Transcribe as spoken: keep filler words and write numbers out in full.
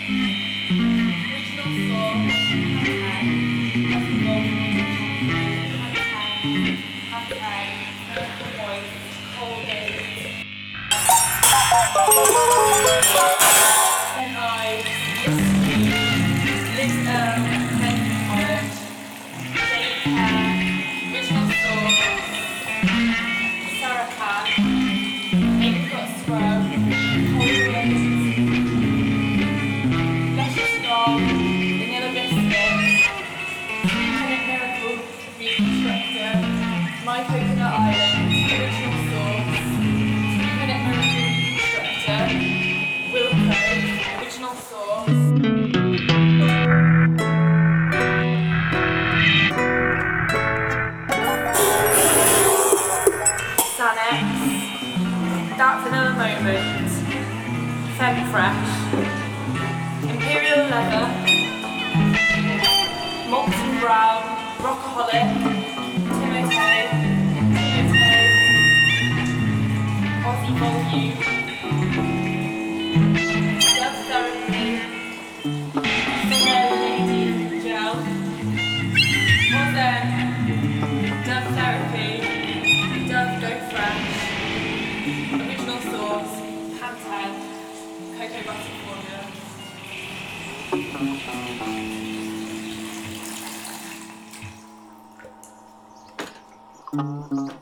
Then I this um then olive, bacon, original sauce, sarapan, apricot scrub, whole luscious dog, vanilla biscuits, Pennant Miracle Reconstructor, My Coconut Island, original sauce, Pennant Miracle Reconstructor, Wilco, original sauce. Sanex, That Vanilla Moment, Femme Fresh, Imperial Leather, Malton Brown, Rockaholic, Timotei, Timotei, Aussie Volume, Dove Therapy, Fair Lady Gel, Modern, Dove Therapy, Dove Go Fresh, original sauce, Pantene, cocoa butter formula.